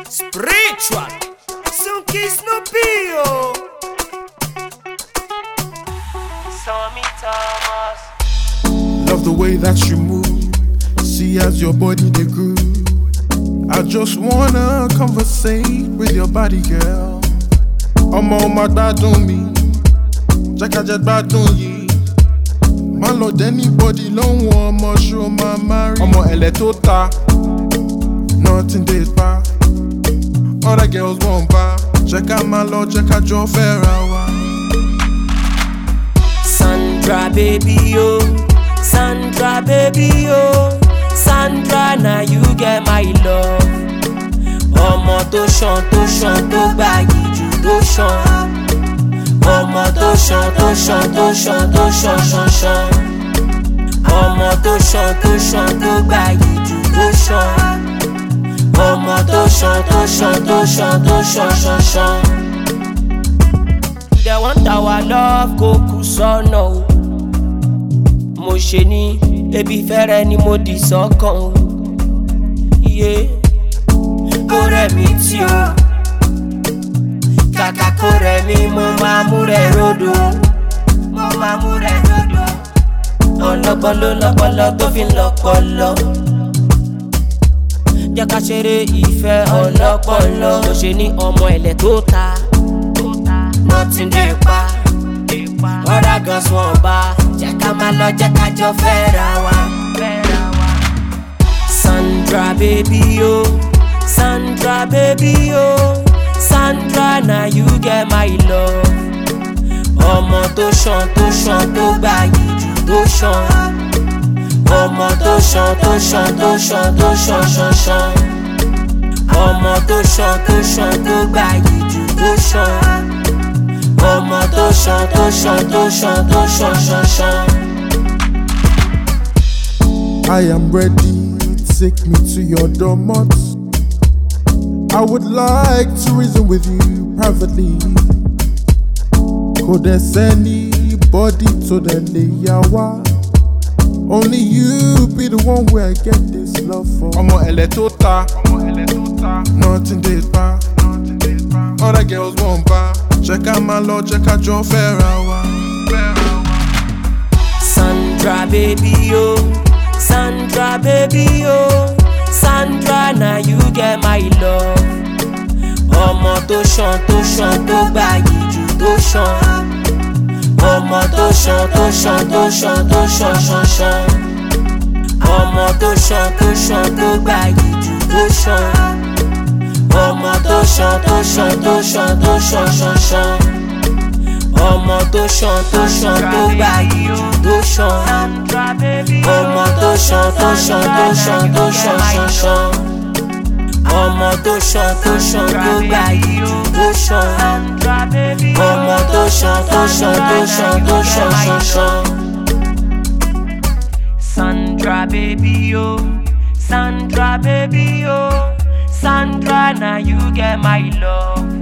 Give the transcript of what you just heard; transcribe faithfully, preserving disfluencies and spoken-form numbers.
Spiritual Sunky Snoopy, yo. Sammy Thomas. Love the way that you move. See as your body they groove. I just wanna conversate with your body, girl. I'm on my bad on me. Jacka jet bad on ye. Man, Lord, anybody long one more show my marry. I'm on Eletota. Nothing this bar. Other girls won't buy. Check out my Lord, check out John Ferrawa. Sandra baby yo, Sandra baby yo, Sandra now you get my love. Ọmọ tó ṣàn tó ṣàn tó gbàyì jù tó ṣàn. Ọmọ tó ṣàn tó ṣàn tó ṣàn tó ṣàn ṣàn ṣàn. Ọmọ tó ṣàn tó ṣàn tó gbàyì jù tó ṣàn. Ọmọ tó ṣàn tó ṣàn tó ṣàn tó ṣàn ṣàn ṣàn. They want our love kó kú sọ́nà o. Mo ṣe ní ebi fẹ́rẹ̀ ni mo dì sọ́kàn o. Yeah. Kó rẹ̀ mí tí o. Kàkà kó rẹ̀ mí mo máa mú rẹ̀ rodo. Mo máa mú rẹ̀ rodo. Ọlọ́gbọ́n ló lọ́pọlọ tó fi ń lọ́pọlọ. Jẹ́ ká ṣeré ìfẹ́ ọlọ́pọlọ. Mo ṣe ní ọmọ ẹ̀lẹ̀ tó ta. Nothing dey pa. Other girls won't buy. Jẹ́ ká máa lọ, jẹ́ ká jọ fẹ́ra wa. Sandra baby yo, Sandra baby yo, Sandra now you get my love. Ọmọ tó ṣàn tó ṣàn tó gbàyì jù tó ṣàn. Ọmọ tó ṣàn tó ṣàn tó ṣàn tó ṣàn ṣàn ṣàn. Ọmọ tó ṣàn tó ṣàn tó gbàyì jù tó ṣàn. Ọmọ tó ṣàn tó ṣàn tó ṣàn tó ṣàn ṣàn ṣàn. I am ready, take me to your domot. I would like to reason with you privately. Could there's anybody to the layawa? Only you be the one where I get this love for. I'm on Eletota. Nothing this bar. Other girls won't buy. Check out my Lord, check out John Ferrawa. Sandra baby yo, Sandra baby yo, Sandra now you get my love. Ọmọ tó ṣàn tó ṣàn tó gbàyì jù tó ṣàn. Ọmọ tó ṣàn tó ṣàn tó ṣàn tó ṣàn ṣàn ṣàn. Ọmọ tó ṣàn tó ṣàn tó gbàyì jù tó ṣàn. Ọmọ tó ṣàn tó ṣàn tó ṣàn tó ṣàn ṣàn ṣàn. Ọmọ tó ṣàn tó ṣàn tó gbàyì jù tó ṣàn. Ọmọ tó ṣàn tó ṣàn tó ṣàn tó ṣàn ṣàn ṣàn. Ọmọ tó ṣàn tó ṣàn tó gbàyì jù tó ṣàn. Ọmọ tó ṣàn tó ṣàn tó ṣàn tó ṣàn ṣàn ṣàn. Sandra baby yo, Sandra baby yo, Sandra now you get my love.